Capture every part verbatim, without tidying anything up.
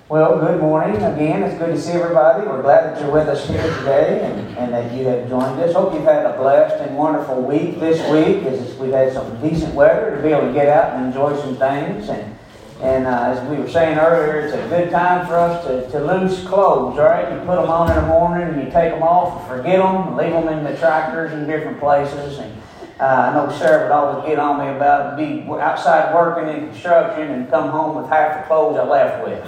Well, good morning again. It's good to see everybody. We're glad that you're with us here today and, and that you have joined us. Hope you've had a blessed and wonderful week this week. As we've had some decent weather to be able to get out and enjoy some things. And and uh, as we were saying earlier, it's a good time for us to, to loose clothes, right? You put them on in the morning and you take them off and forget them and leave them in the tractors in different places. And Uh, I know Sarah would always get on me about be outside working in construction and come home with half the clothes I left with.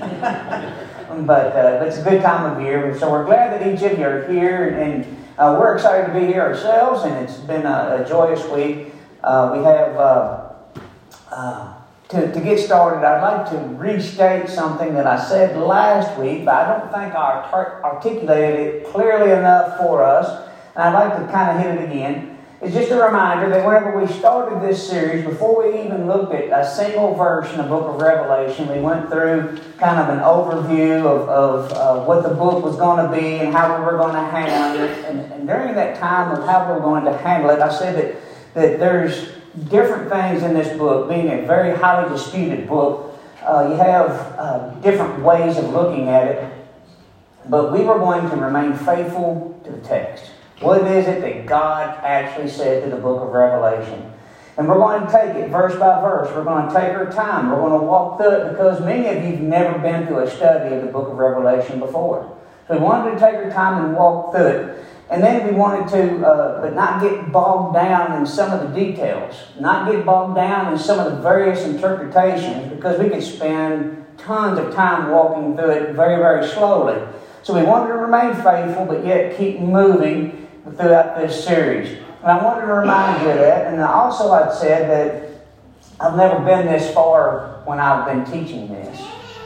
but, uh, but it's a good time of year, so we're glad that each of you are here, and uh, we're excited to be here ourselves, and it's been a, a joyous week. Uh, we have, uh, uh, to, to get started, I'd like to restate something that I said last week, but I don't think I art- articulated it clearly enough for us, and I'd like to kind of hit it again. It's just a reminder that whenever we started this series, before we even looked at a single verse in the book of Revelation, we went through kind of an overview of, of uh, what the book was going to be and how we were going to handle it. And, and during that time of how we were going to handle it, I said that, that there's different things in this book, being a very highly disputed book. Uh, you have uh, different ways of looking at it, but we were going to remain faithful to the text. What is it that God actually said to the book of Revelation? And we're going to take it verse by verse. We're going to take our time. We're going to walk through it because many of you have never been through a study of the book of Revelation before. So we wanted to take our time and walk through it. And then we wanted to, uh, but not get bogged down in some of the details. Not get bogged down in some of the various interpretations because we could spend tons of time walking through it very, very slowly. So we wanted to remain faithful, but yet keep moving throughout this series. And I wanted to remind you of that. And also I'd said that I've never been this far when I've been teaching this.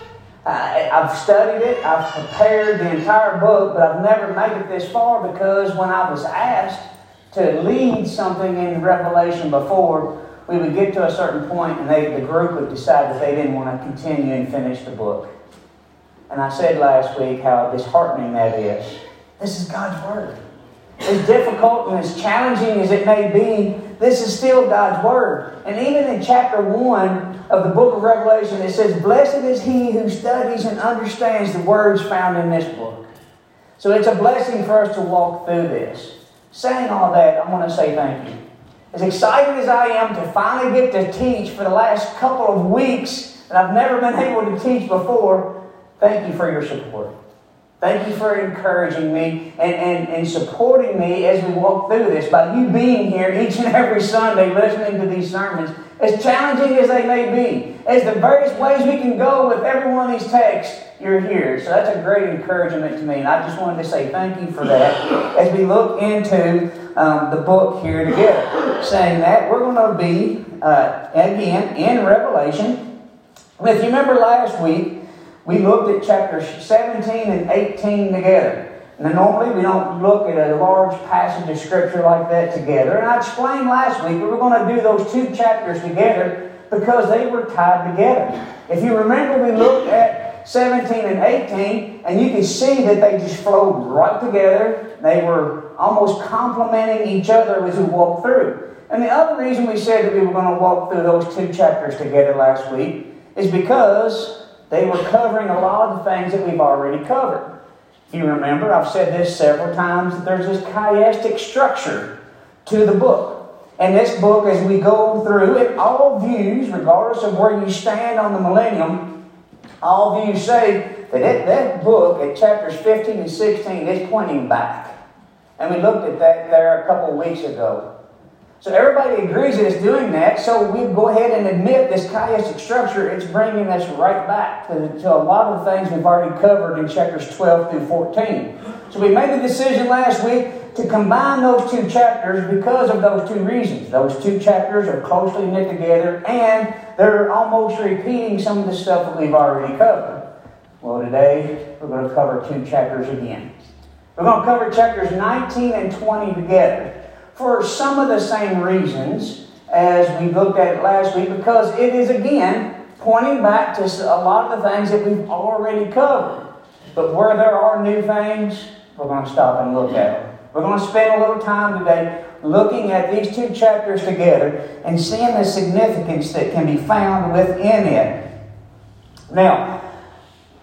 I, I've studied it, I've prepared the entire book, but I've never made it this far because when I was asked to lead something in Revelation before, we would get to a certain point and they, the group would decide that they didn't want to continue and finish the book. And I said last week how disheartening that is. This is God's Word. As difficult and as challenging as it may be, this is still God's Word. And even in chapter one of the book of Revelation, it says, "Blessed is he who studies and understands the words found in this book." So it's a blessing for us to walk through this. Saying all that, I want to say thank you. As excited as I am to finally get to teach for the last couple of weeks, and I've never been able to teach before, thank you for your support. Thank you for encouraging me and, and, and supporting me as we walk through this. By you being here each and every Sunday listening to these sermons, as challenging as they may be, as the various ways we can go with every one of these texts, you're here. So that's a great encouragement to me. And I just wanted to say thank you for that as we look into um, the book here together. Saying that, we're going to be, uh, again, in Revelation. If you remember last week, we looked at chapters seventeen and eighteen together. Now, normally we don't look at a large passage of Scripture like that together. And I explained last week we were going to do those two chapters together because they were tied together. If you remember, we looked at seventeen and eighteen, and you can see that they just flowed right together. They were almost complementing each other as we walked through. And the other reason we said that we were going to walk through those two chapters together last week is because they were covering a lot of the things that we've already covered. If you remember, I've said this several times, that there's this chiastic structure to the book. And this book, as we go through it, all views, regardless of where you stand on the millennium, all views say that it, that book at chapters fifteen and sixteen is pointing back. And we looked at that there a couple of weeks ago. So everybody agrees that it's doing that, so we go ahead and admit this chiastic structure, it's bringing us right back to, to a lot of the things we've already covered in chapters twelve through fourteen. So we made the decision last week to combine those two chapters because of those two reasons. Those two chapters are closely knit together, and they're almost repeating some of the stuff that we've already covered. Well, today we're going to cover two chapters again. We're going to cover chapters nineteen and twenty together, for some of the same reasons as we looked at it last week, because it is, again, pointing back to a lot of the things that we've already covered. But where there are new things, we're going to stop and look at them. We're going to spend a little time today looking at these two chapters together and seeing the significance that can be found within it. Now,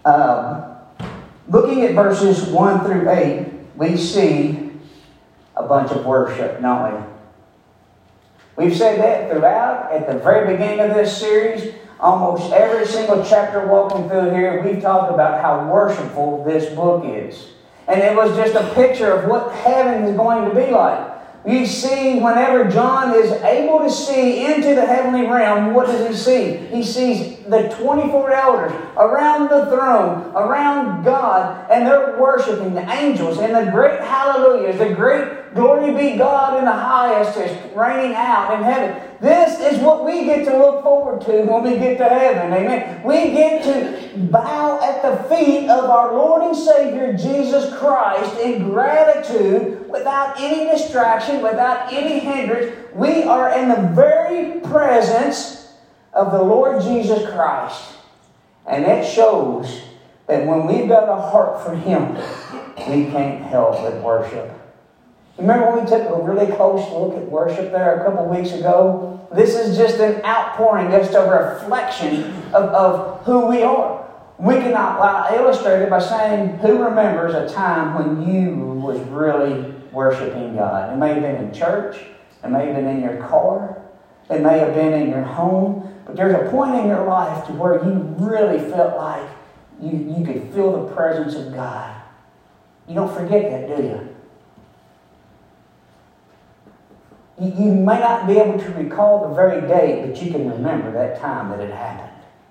Um, looking at verses one through eight, we see a bunch of worship, don't we? We've said that throughout, at the very beginning of this series. Almost every single chapter walking through here, we've talked about how worshipful this book is. And it was just a picture of what heaven is going to be like. You see, whenever John is able to see into the heavenly realm, what does he see? He sees the twenty-four elders around the throne, around God, and they're worshiping the angels and the great hallelujahs, the great glory be God in the highest is reigning out in heaven. This is what we get to look forward to when we get to heaven. Amen. We get to bow at the feet of our Lord and Savior Jesus Christ in gratitude without any distraction, without any hindrance. We are in the very presence of the Lord Jesus Christ. And it shows that when we've got a heart for Him, we can't help but worship. Remember when we took a really close look at worship there a couple weeks ago? This is just an outpouring, just a reflection of, of who we are. We can uh, illustrate it by saying, who remembers a time when you was really worshiping God? It may have been in church. It may have been in your car. It may have been in your home. But there's a point in your life to where you really felt like you, you could feel the presence of God. You don't forget that, do you? You may not be able to recall the very date, but you can remember that time that it happened.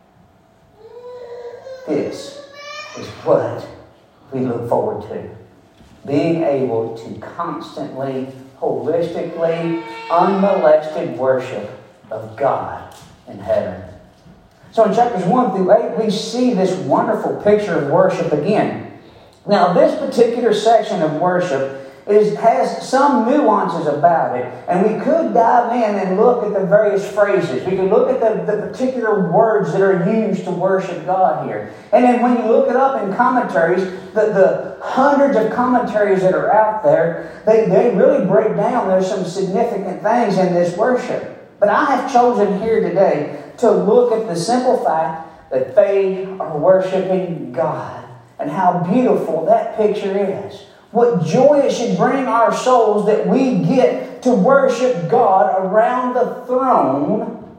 This is what we look forward to. Being able to constantly, holistically, unmolested worship of God in heaven. So in chapters one through eight, we see this wonderful picture of worship again. Now, this particular section of worship Is, has some nuances about it. And we could dive in and look at the various phrases. We could look at the, the particular words that are used to worship God here. And then when you look it up in commentaries, the, the hundreds of commentaries that are out there, they, they really break down. There's some significant things in this worship. But I have chosen here today to look at the simple fact that they are worshiping God. And how beautiful that picture is. What joy it should bring our souls that we get to worship God around the throne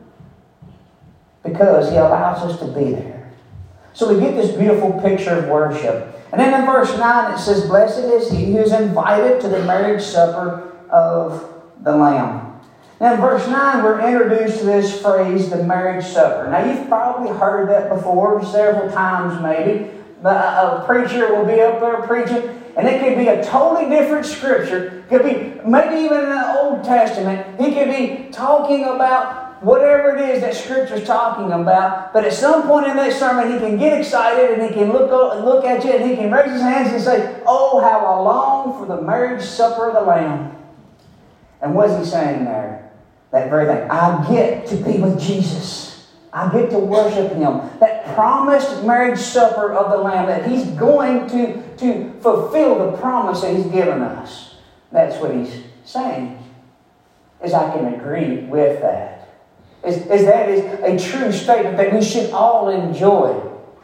because He allows us to be there. So we get this beautiful picture of worship. And then in verse nine it says, "Blessed is he who is invited to the marriage supper of the Lamb." Now in verse nine we're introduced to this phrase, the marriage supper. Now you've probably heard that before, several times maybe. A preacher will be up there preaching, and it could be a totally different scripture. It could be maybe even in the Old Testament. He could be talking about whatever it is that Scripture's talking about. But at some point in that sermon, he can get excited and he can look look at you and he can raise his hands and say, "Oh, how I long for the marriage supper of the Lamb." And what's he saying there? That very thing. I get to be with Jesus. I get to worship Him. That promised marriage supper of the Lamb, that He's going to, to fulfill the promise that He's given us. That's what He's saying. Is I can agree with that. Is, is that is a true statement that we should all enjoy.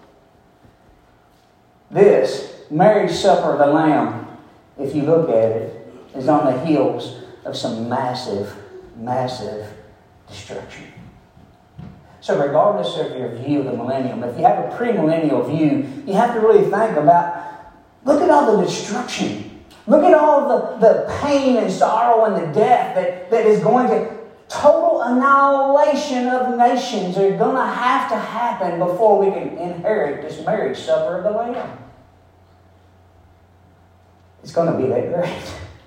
This marriage supper of the Lamb, if you look at it, is on the heels of some massive, massive destruction. So regardless of your view of the millennium, if you have a premillennial view, you have to really think about, look at all the destruction. Look at all the, the pain and sorrow and the death that, that is going to, total annihilation of nations are going to have to happen before we can inherit this marriage supper of the Lamb. It's going to be that great.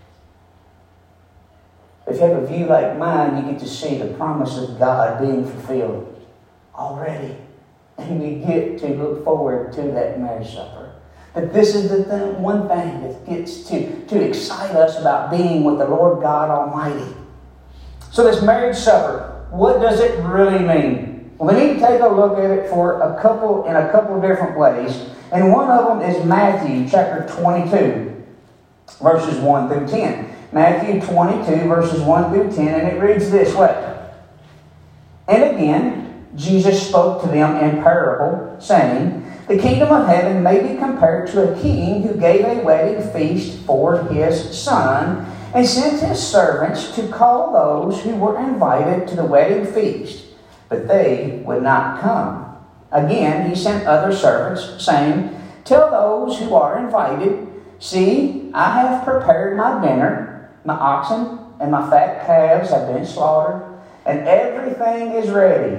If you have a view like mine, you get to see the promise of God being fulfilled already. And we get to look forward to that marriage supper. But this is the thing, one thing that gets to, to excite us about being with the Lord God Almighty. So this marriage supper, what does it really mean? Well, we need to take a look at it for a couple in a couple of different ways. And one of them is Matthew chapter twenty-two, verses one through ten. Matthew twenty-two, verses one through ten, and it reads this way. "And again, Jesus spoke to them in parable, saying, The kingdom of heaven may be compared to a king who gave a wedding feast for his son and sent his servants to call those who were invited to the wedding feast, but they would not come. Again, he sent other servants, saying, Tell those who are invited, See, I have prepared my dinner, my oxen and my fat calves have been slaughtered, and everything is ready.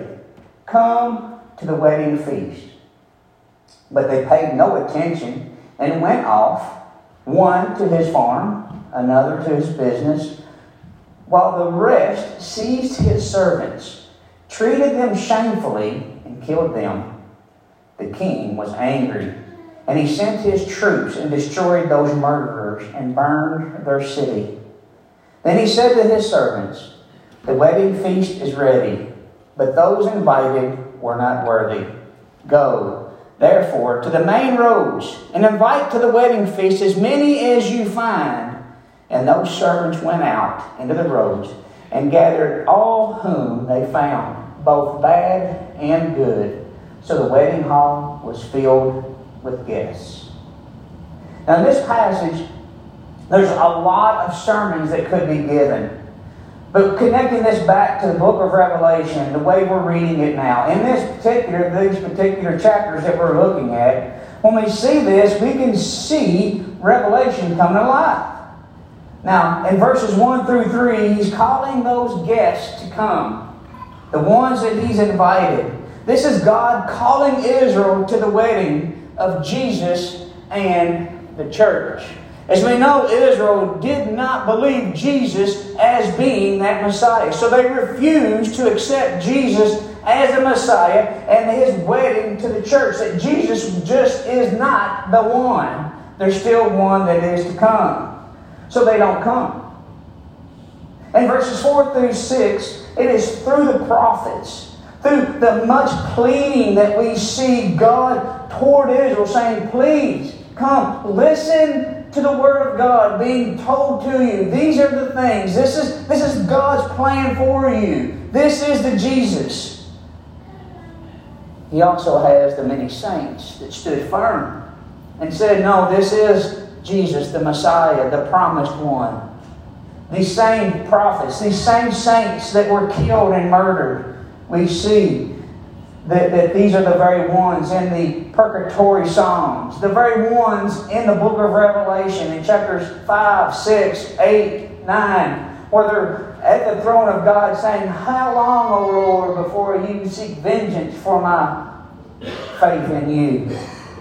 Come to the wedding feast. But they paid no attention and went off, one to his farm, another to his business, while the rest seized his servants, treated them shamefully, and killed them. The king was angry, and he sent his troops and destroyed those murderers and burned their city. Then he said to his servants, The wedding feast is ready, but those invited were not worthy. Go, therefore, to the main roads, and invite to the wedding feast as many as you find. And those servants went out into the roads and gathered all whom they found, both bad and good. So the wedding hall was filled with guests. Now in this passage, there's a lot of sermons that could be given. But connecting this back to the book of Revelation, the way we're reading it now, in this particular, these particular chapters that we're looking at, when we see this, we can see Revelation coming alive. Now, in verses one through three, he's calling those guests to come. The ones that he's invited. This is God calling Israel to the wedding of Jesus and the church. As we know, Israel did not believe Jesus as being that Messiah. So they refused to accept Jesus as the Messiah and his wedding to the church. That Jesus just is not the one. There's still one that is to come. So they don't come. In verses four through six, it is through the prophets, through the much pleading that we see God toward Israel saying, Please come, listen to the Word of God being told to you. These are the things. This is, this is God's plan for you. This is the Jesus. He also has the many saints that stood firm and said, No, this is Jesus, the Messiah, the promised one. These same prophets, these same saints that were killed and murdered, we see that, that these are the very ones in the purgatory Psalms, the very ones in the book of Revelation in chapters five, six, eight, nine, where they're at the throne of God saying, How long, O Lord, before you seek vengeance for my faith in you?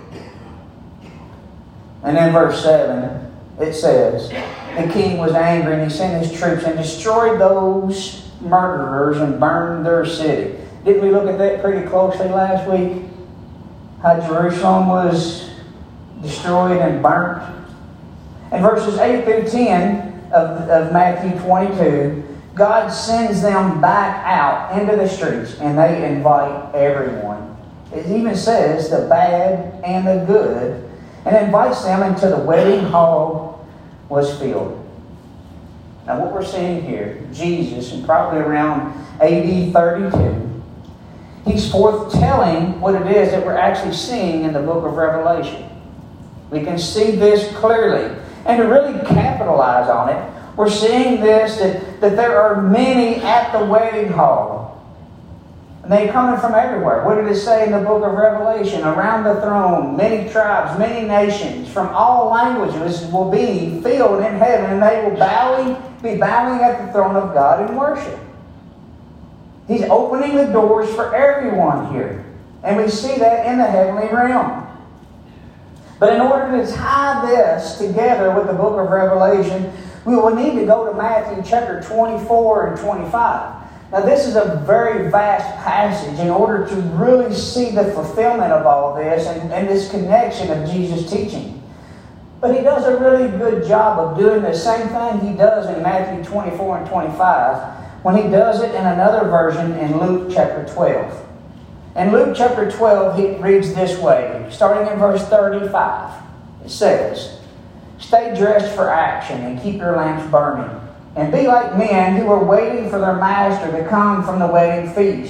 And in verse seven, it says, The king was angry, and he sent his troops and destroyed those murderers and burned their city. Didn't we look at that pretty closely last week? How Jerusalem was destroyed and burnt. In verses eight through ten of, of Matthew twenty-two, God sends them back out into the streets, and they invite everyone. It even says the bad and the good, and invites them until the wedding hall was filled. Now what we're seeing here, Jesus, and probably around A D thirty-two, he's foretelling what it is that we're actually seeing in the book of Revelation. We can see this clearly. And to really capitalize on it, we're seeing this, that, that there are many at the wedding hall. And they're coming from everywhere. What did it say in the book of Revelation? Around the throne, many tribes, many nations, from all languages will be filled in heaven, and they will bowing, be bowing at the throne of God in worship. He's opening the doors for everyone here. And we see that in the heavenly realm. But in order to tie this together with the book of Revelation, we will need to go to Matthew chapter twenty-four and twenty-five. Now this is a very vast passage in order to really see the fulfillment of all this and, and this connection of Jesus' teaching. But he does a really good job of doing the same thing he does in Matthew twenty-four and twenty-five when he does it in another version in Luke chapter twelve. In Luke chapter twelve, he reads this way, starting in verse thirty-five. It says, Stay dressed for action and keep your lamps burning, and be like men who are waiting for their master to come from the wedding feast, so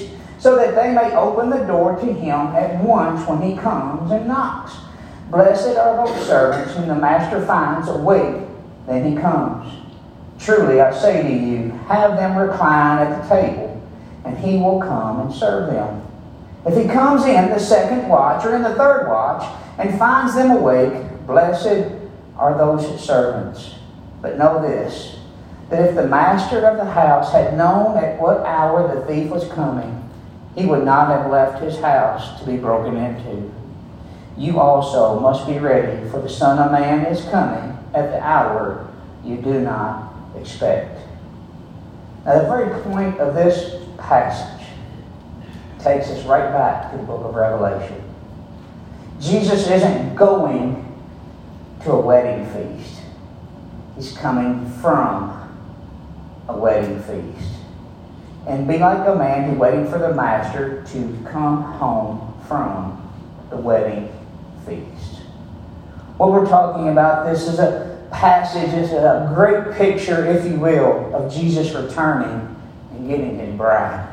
so that they may open the door to him at once when he comes and knocks. Blessed are those servants whom the master finds awake, then he comes. Truly I say to you, have them recline at the table, and he will come and serve them. If he comes in the second watch or in the third watch and finds them awake, blessed are those servants. But know this, that if the master of the house had known at what hour the thief was coming, he would not have left his house to be broken into. You also must be ready, for the Son of Man is coming at the hour you do not expect. Now, the very point of this passage takes us right back to the book of Revelation. Jesus isn't going to a wedding feast. He's coming from a wedding feast. And be like a man who's waiting for the master to come home from the wedding feast. What we're talking about, this is a passage, is a great picture, if you will, of Jesus returning and getting his bride.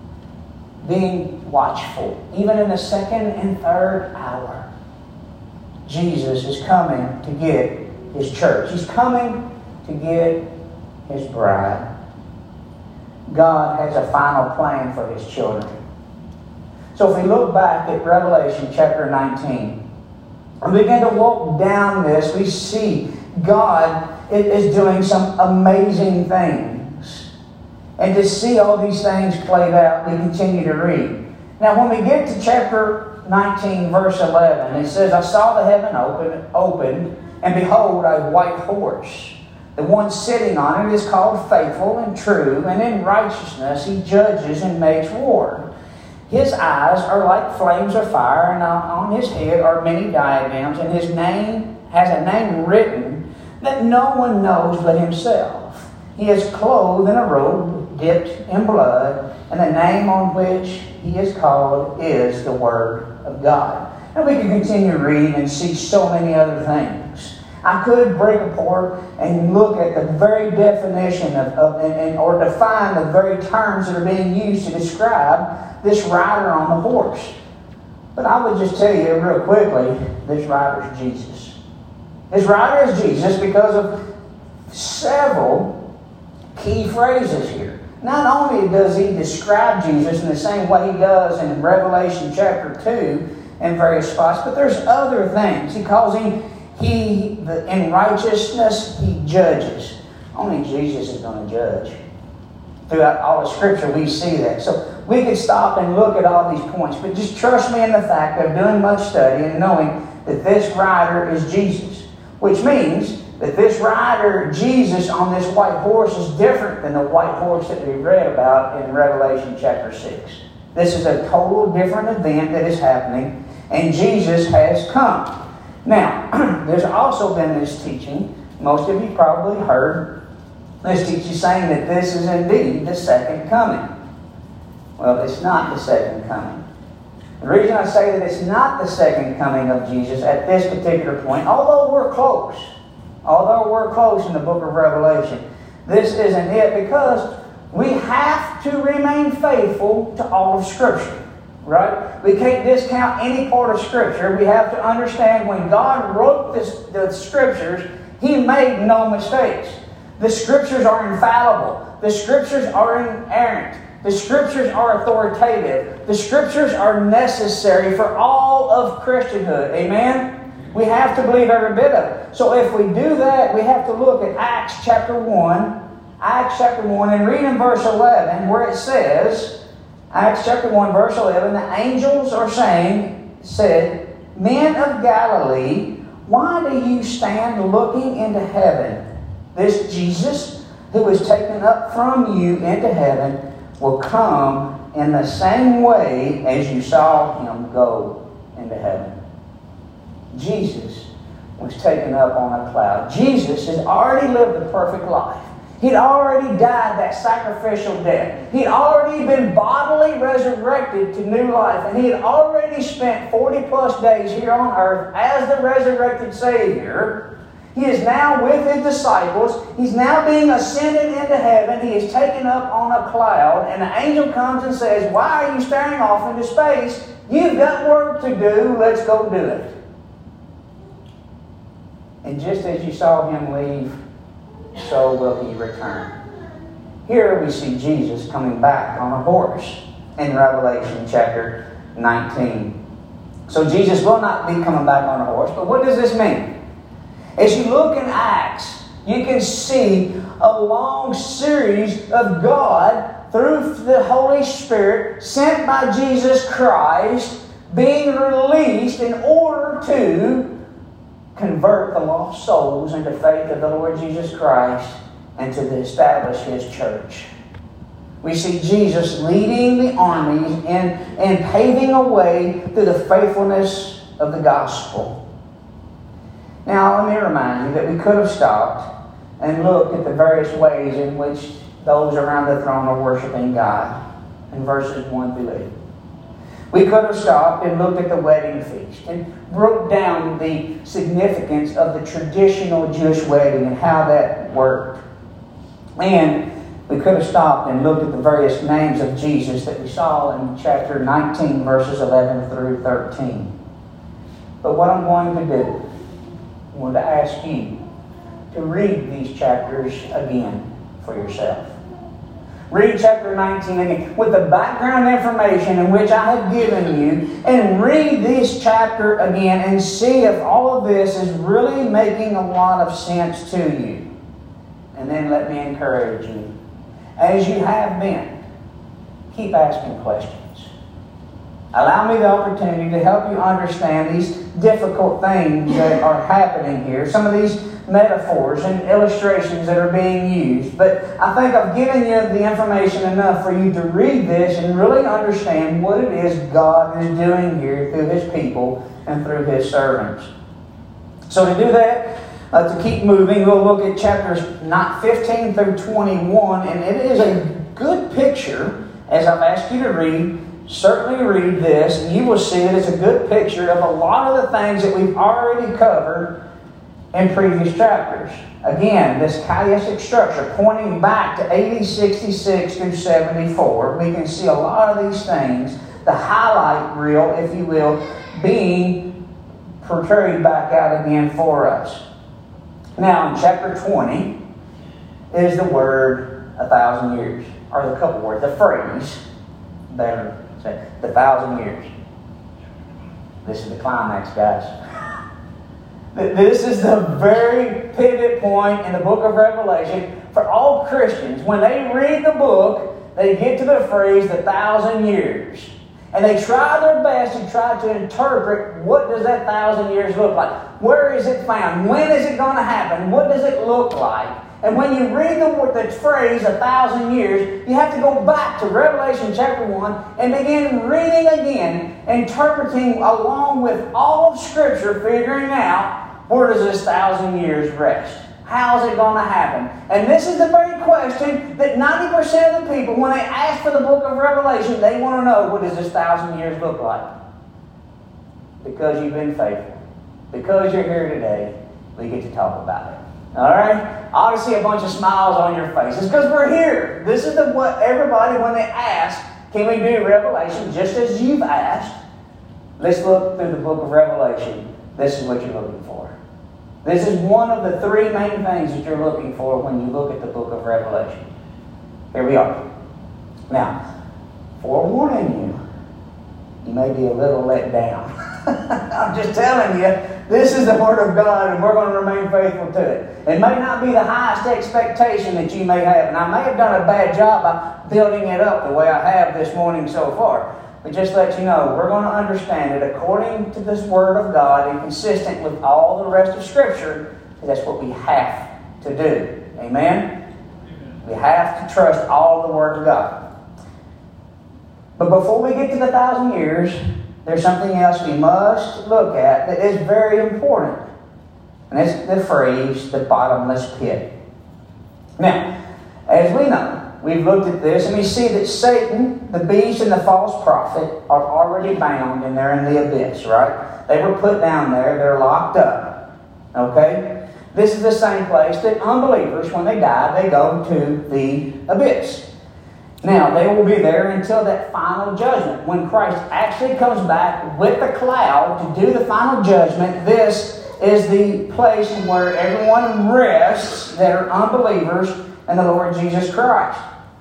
Being watchful, even in the second and third hour. Jesus is coming to get his church. He's coming to get his bride. God has a final plan for his children. So if we look back at Revelation chapter nineteen, and begin to walk down this, we see God is doing some amazing things. And to see all these things played out, we continue to read. Now when we get to chapter nineteen, verse eleven, it says, I saw the heaven open, opened, and behold, a white horse. The one sitting on it is called Faithful and True, and in righteousness he judges and makes war. His eyes are like flames of fire, and on his head are many diadems, and his name has a name written that no one knows but himself. He is clothed in a robe dipped in blood, and the name on which he is called is the Word of God. And we can continue reading and see so many other things. I could break apart and look at the very definition of, of and, and, or define the very terms that are being used to describe this rider on the horse. But I would just tell you real quickly, this rider is Jesus. This rider is Jesus because of several key phrases here. Not only does he describe Jesus in the same way he does in Revelation chapter two in various spots, but there's other things. He calls him He, the, in righteousness, he judges. Only Jesus is going to judge. Throughout all of Scripture, we see that. So we could stop and look at all these points, but just trust me in the fact of doing much study and knowing that this rider is Jesus. Which means that this rider, Jesus, on this white horse is different than the white horse that we read about in Revelation chapter six. This is a total different event that is happening, and Jesus has come. Now, there's also been this teaching, most of you probably heard this teaching saying that this is indeed the second coming. Well, it's not the second coming. The reason I say that it's not the second coming of Jesus at this particular point, although we're close, although we're close in the book of Revelation, this isn't it, because we have to remain faithful to all of Scripture. Right? We can't discount any part of Scripture. We have to understand when God wrote this, the Scriptures, He made no mistakes. The Scriptures are infallible. The Scriptures are inerrant. The Scriptures are authoritative. The Scriptures are necessary for all of Christianhood. Amen? We have to believe every bit of it. So if we do that, we have to look at Acts chapter one. Acts chapter one, and read in verse eleven where it says, Acts chapter one, verse eleven, the angels are saying, said, Men of Galilee, why do you stand looking into heaven? This Jesus, who was taken up from you into heaven, will come in the same way as you saw him go into heaven. Jesus was taken up on a cloud. Jesus has already lived a perfect life. He'd already died that sacrificial death. He'd already been bodily resurrected to new life. And he had already spent forty plus days here on earth as the resurrected Savior. He is now with His disciples. He's now being ascended into heaven. He is taken up on a cloud. And the angel comes and says, why are you staring off into space? You've got work to do. Let's go do it. And just as you saw Him leave, so will He return. Here we see Jesus coming back on a horse in Revelation chapter nineteen. So Jesus will not be coming back on a horse. But what does this mean? As you look in Acts, you can see a long series of God, through the Holy Spirit, sent by Jesus Christ, being released in order to convert the lost souls into faith of the Lord Jesus Christ and to establish His church. We see Jesus leading the armies and, and paving a way through the faithfulness of the gospel. Now, let me remind you that we could have stopped and looked at the various ways in which those around the throne are worshiping God in verses one through eight. We could have stopped and looked at the wedding feast and broke down the significance of the traditional Jewish wedding and how that worked. And we could have stopped and looked at the various names of Jesus that we saw in chapter nineteen, verses eleven through thirteen. But what I'm going to do, I want to ask you to read these chapters again for yourself. Read chapter nineteen again with the background information in which I have given you, and read this chapter again and see if all of this is really making a lot of sense to you. And then let me encourage you, as you have been, keep asking questions. Allow me the opportunity to help you understand these difficult things that are happening here. Some of these metaphors and illustrations that are being used. But I think I've given you the information enough for you to read this and really understand what it is God is doing here through His people and through His servants. So to do that, uh, to keep moving, we'll look at chapters fifteen through twenty-one. And it is a good picture, as I've asked you to read. Certainly read this, and you will see that it's a good picture of a lot of the things that we've already covered in previous chapters. Again, this chiastic structure pointing back to A D sixty-six through seventy-four. We can see a lot of these things, the highlight reel, if you will, being portrayed back out again for us. Now, in chapter twenty is the word a thousand years, or the couple words, the phrase, better say, the thousand years. This is the climax, guys. This is the very pivot point in the book of Revelation for all Christians. When they read the book, they get to the phrase, the thousand years. And they try their best to try to interpret, what does that thousand years look like? Where is it found? When is it going to happen? What does it look like? And when you read the, the phrase, a thousand years, you have to go back to Revelation chapter one and begin reading again, interpreting along with all of Scripture, figuring out, where does this thousand years rest? How's it going to happen? And this is the very question that ninety percent of the people, when they ask for the book of Revelation, they want to know, what does this thousand years look like? Because you've been faithful. Because you're here today, we get to talk about it. All right? I ought to see a bunch of smiles on your faces because we're here. This is the what everybody, when they ask, can we do Revelation, just as you've asked, let's look through the book of Revelation. This is what you're looking for. This is one of the three main things that you're looking for when you look at the book of Revelation. Here we are. Now, forewarning you, you may be a little let down. I'm just telling you, this is the Word of God, and we're going to remain faithful to it. It may not be the highest expectation that you may have, and I may have done a bad job by building it up the way I have this morning so far. But just to let you know, we're going to understand it according to this Word of God and consistent with all the rest of Scripture, because that's what we have to do. Amen? We have to trust all the Word of God. But before we get to the thousand years, there's something else we must look at that is very important. And it's the phrase, the bottomless pit. Now, as we know, we've looked at this and we see that Satan, the beast, and the false prophet are already bound and they're in the abyss, right? They were put down there. They're locked up. Okay? This is the same place that unbelievers, when they die, they go to the abyss. Now, they will be there until that final judgment. When Christ actually comes back with the cloud to do the final judgment, this is the place where everyone rests that are unbelievers in the Lord Jesus Christ.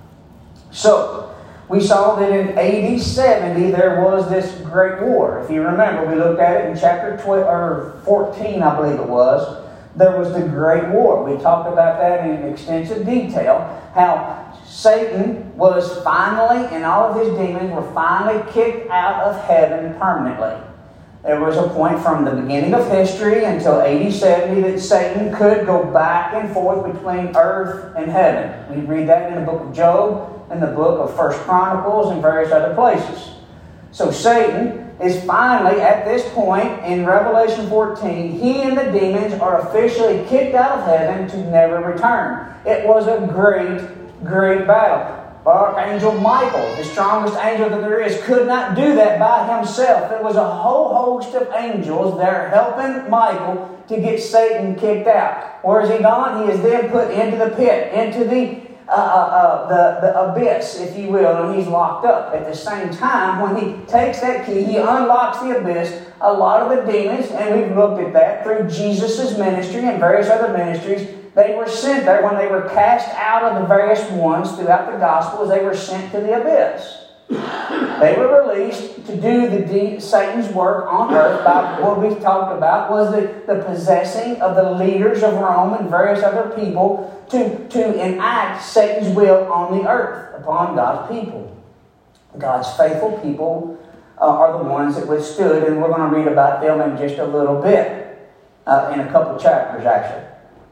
So, we saw that in A D seventy there was this great war. If you remember, we looked at it in chapter twelve, or fourteen, I believe it was. There was the Great War. We talked about that in extensive detail. How Satan was finally, and all of his demons were finally kicked out of heaven permanently. There was a point from the beginning of history until A D seventy that Satan could go back and forth between earth and heaven. We read that in the book of Job, in the book of First Chronicles, and various other places. So Satan is finally at this point in Revelation fourteen, he and the demons are officially kicked out of heaven to never return. It was a great, great battle. Archangel Michael, the strongest angel that there is, could not do that by himself. There was a whole host of angels there helping Michael to get Satan kicked out. Where is he gone? He is then put into the pit, into the Uh, uh, uh, the, the abyss, if you will, and he's locked up. At the same time, when he takes that key, he unlocks the abyss. A lot of the demons, and we've looked at that through Jesus' ministry and various other ministries, they were sent there when they were cast out of the various ones throughout the Gospels. They were sent to the abyss. They were released to do the de- Satan's work on earth by what we talked about was the, the possessing of the leaders of Rome and various other people to, to enact Satan's will on the earth upon God's people. God's faithful people uh, are the ones that withstood, and we're going to read about them in just a little bit, uh, in a couple chapters actually.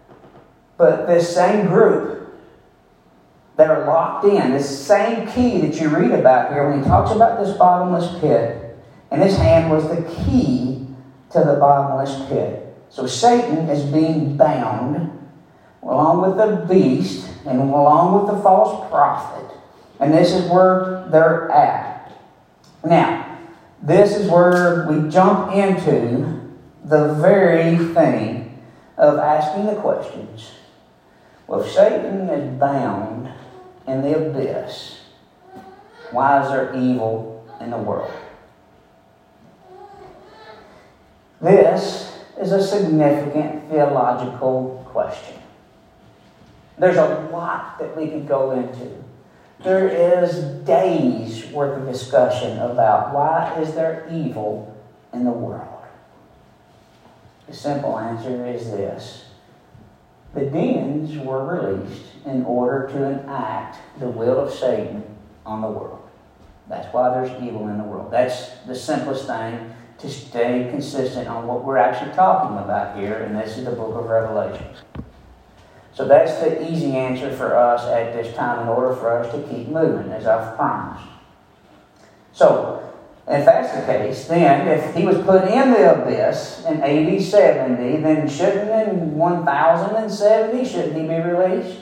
But this same group that are locked in, this same key that you read about here, when he talks about this bottomless pit, in his hand was the key to the bottomless pit. So Satan is being bound along with the beast and along with the false prophet. And this is where they're at. Now, this is where we jump into the very thing of asking the questions. Well, if Satan is bound in the abyss, why is there evil in the world? This is a significant theological question. There's a lot that we could go into. There is days worth of discussion about why is there evil in the world. The simple answer is this. The demons were released in order to enact the will of Satan on the world. That's why there's evil in the world. That's the simplest thing to stay consistent on what we're actually talking about here, and this is the book of Revelation. So that's the easy answer for us at this time in order for us to keep moving, as I've promised. So, if that's the case, then if he was put in the abyss in A D seventy, then shouldn't in one thousand seventy, shouldn't he be released?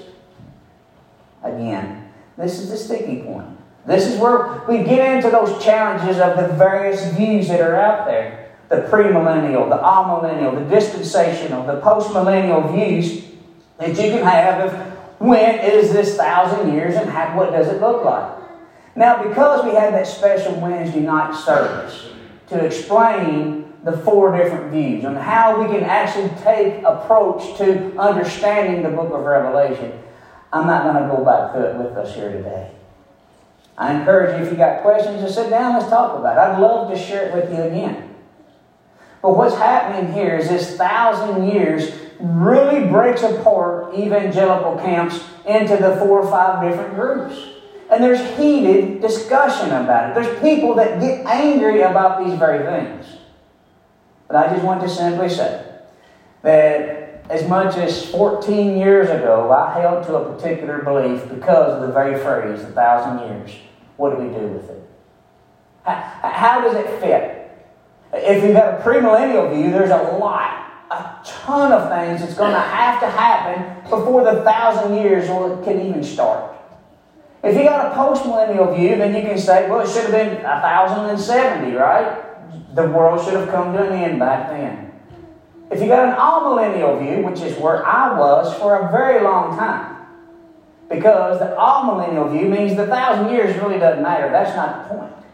Again, this is the sticky point. This is where we get into those challenges of the various views that are out there. The premillennial, the amillennial, the dispensational, the postmillennial views that you can have of when is this thousand years and how, what does it look like. Now, because we had that special Wednesday night service to explain the four different views and how we can actually take approach to understanding the book of Revelation, I'm not going to go back through it with us here today. I encourage you, if you got questions, to sit down, let's talk about it. I'd love to share it with you again. But what's happening here is this thousand years really breaks apart evangelical camps into the four or five different groups. And there's heated discussion about it. There's people that get angry about these very things. But I just want to simply say that as much as fourteen years ago, I held to a particular belief because of the very phrase, a thousand years. What do we do with it? How, how does it fit? If you've got a premillennial view, there's a lot, a ton of things that's going to have to happen before the thousand years can even start. If you got a postmillennial view, then you can say, well, it should have been one thousand seventy, right? The world should have come to an end back then. If you got an amillennial view, which is where I was for a very long time, because the amillennial view means the thousand years really doesn't matter. That's not the point.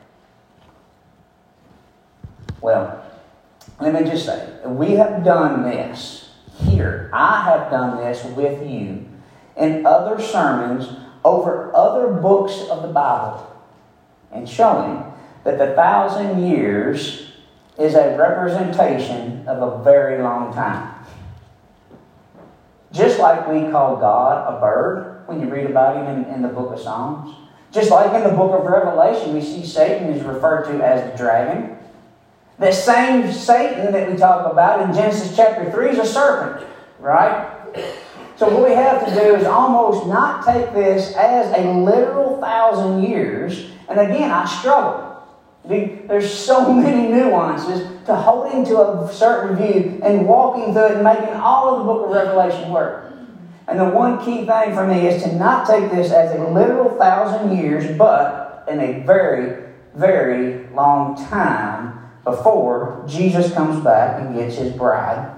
Well, let me just say, we have done this here. I have done this with you in other sermons over other books of the Bible, and showing that the thousand years is a representation of a very long time. Just like we call God a bird when you read about him in, in the book of Psalms. Just like in the book of Revelation, we see Satan is referred to as the dragon. The same Satan that we talk about in Genesis chapter three is a serpent, right? So what we have to do is almost not take this as a literal thousand years. And again, I struggle. There's so many nuances to holding to a certain view and walking through it and making all of the book of Revelation work. And the one key thing for me is to not take this as a literal thousand years, but in a very, very long time before Jesus comes back and gets his bride.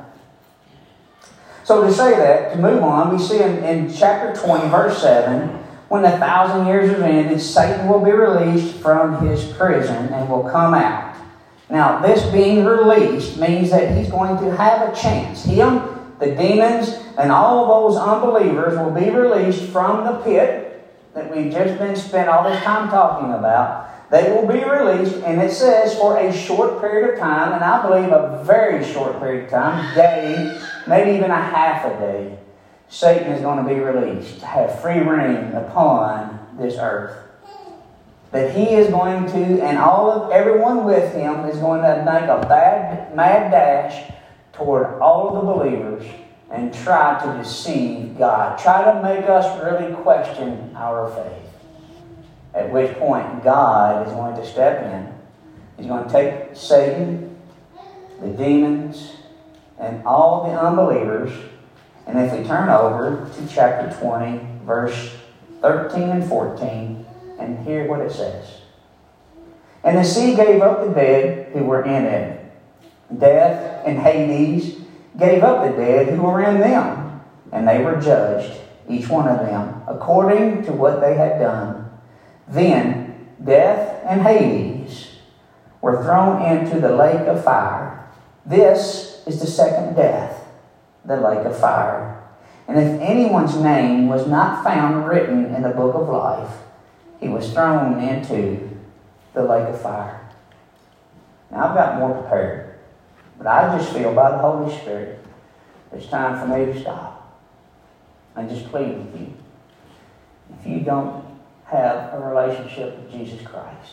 So to say that, to move on, we see in, in chapter twenty, verse seven, when the thousand years is ended, Satan will be released from his prison and will come out. Now, this being released means that he's going to have a chance. Him, the demons, and all of those unbelievers will be released from the pit that we've just been spent all this time talking about. They will be released, and it says for a short period of time, and I believe a very short period of time, day, maybe even a half a day, Satan is going to be released to have free reign upon this earth. That he is going to, and all of everyone with him is going to make a bad, mad dash toward all of the believers and try to deceive God. Try to make us really question our faith. At which point God is going to step in. He's going to take Satan, the demons, and all the unbelievers. And if we turn over to chapter twenty, verse thirteen and fourteen, and hear what it says. And the sea gave up the dead who were in it. Death and Hades gave up the dead who were in them. And they were judged, each one of them, according to what they had done. Then death and Hades were thrown into the lake of fire. This is the second death, the lake of fire. And if anyone's name was not found written in the book of life, he was thrown into the lake of fire. Now, I've got more prepared, but I just feel by the Holy Spirit it's time for me to stop and just plead with you. If you don't have a relationship with Jesus Christ,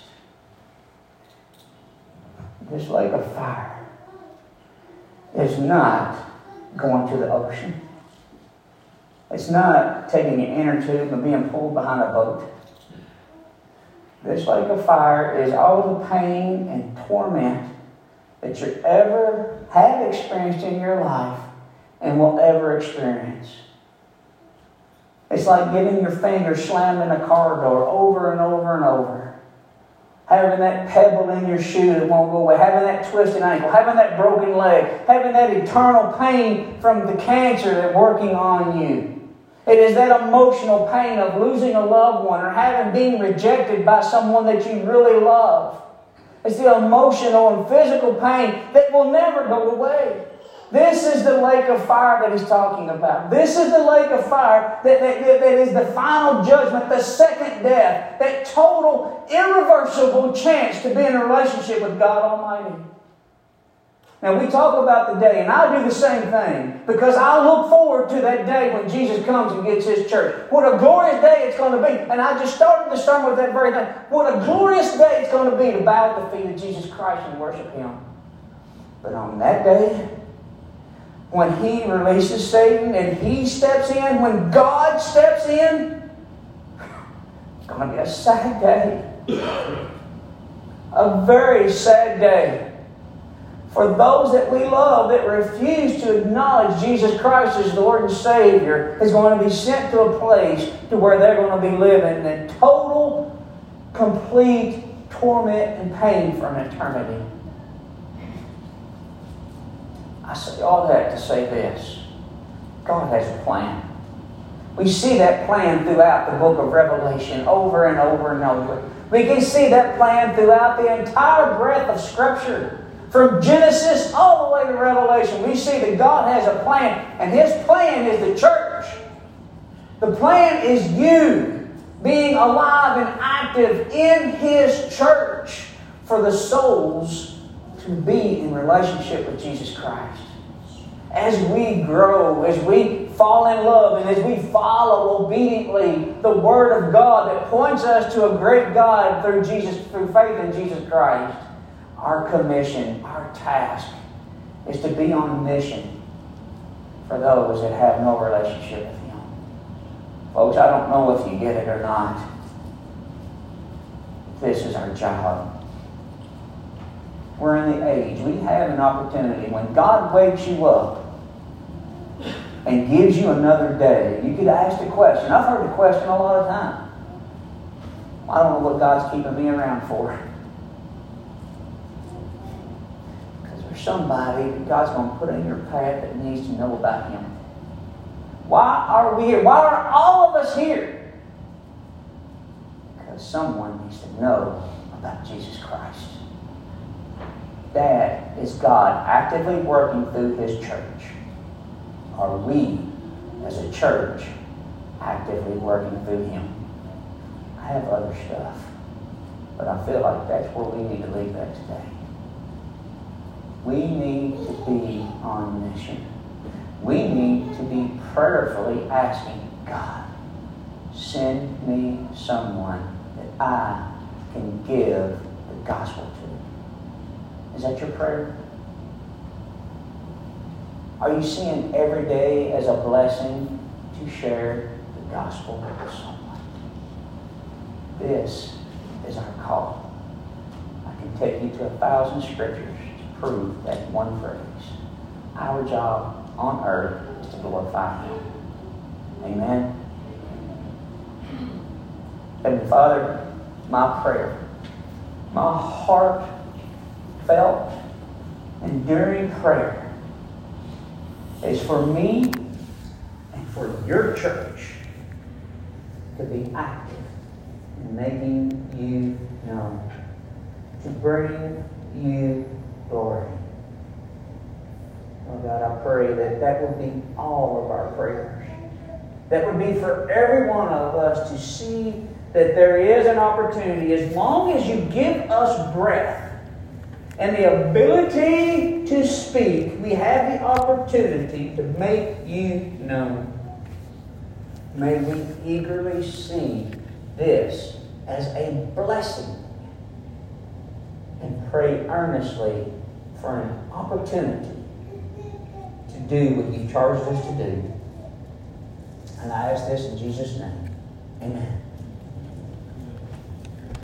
this lake of fire is not going to the ocean. It's not taking an inner tube and being pulled behind a boat. This lake of fire is all the pain and torment that you ever have experienced in your life and will ever experience. It's like getting your finger slammed in a car door over and over and over. Having that pebble in your shoe that won't go away. Having that twisted ankle. Having that broken leg. Having that eternal pain from the cancer that's working on you. It is that emotional pain of losing a loved one or having been rejected by someone that you really love. It's the emotional and physical pain that will never go away. This is the lake of fire that he's talking about. This is the lake of fire that, that, that is the final judgment, the second death, that total, irreversible chance to be in a relationship with God Almighty. Now, we talk about the day, and I do the same thing, because I look forward to that day when Jesus comes and gets his church. What a glorious day it's going to be. And I just started the sermon with that very thing. What a glorious day it's going to be to bow at the feet of Jesus Christ and worship him. But on that day, when he releases Satan and he steps in, when God steps in, it's going to be a sad day. A very sad day. For those that we love that refuse to acknowledge Jesus Christ as Lord and Savior is going to be sent to a place to where they're going to be living in total, complete torment and pain for an eternity. I say all that to say this. God has a plan. We see that plan throughout the book of Revelation over and over and over. We can see that plan throughout the entire breadth of Scripture. From Genesis all the way to Revelation, we see that God has a plan. And His plan is the church. The plan is you being alive and active in His church for the souls to be in relationship with Jesus Christ. As we grow, as we fall in love, and as we follow obediently the Word of God that points us to a great God through Jesus, through faith in Jesus Christ, our commission, our task is to be on mission for those that have no relationship with Him. Folks, I don't know if you get it or not. This is our job. We're in the age. We have an opportunity. When God wakes you up and gives you another day, you could ask the question. I've heard the question a lot of times. I don't know what God's keeping me around for. Because there's somebody that God's going to put in your path that needs to know about Him. Why are we here? Why are all of us here? Because someone needs to know about Jesus Christ. That is God actively working through His church. Are we, as a church, actively working through Him? I have other stuff, but I feel like that's where we need to leave that today. We need to be on mission. We need to be prayerfully asking God, send me someone that I can give the gospel to. Is that your prayer? Are you seeing every day as a blessing to share the gospel with someone? This is our call. I can take you to a thousand scriptures to prove that one phrase. Our job on earth is to glorify Him. Amen. Heavenly Father, my prayer, my heart felt enduring prayer is for me and for your church to be active in making you known, to bring you glory. Oh God, I pray that that would be all of our prayers. That would be for every one of us to see that there is an opportunity, as long as you give us breath and the ability to speak, we have the opportunity to make you known. May we eagerly see this as a blessing and pray earnestly for an opportunity to do what you've charged us to do. And I ask this in Jesus' name. Amen.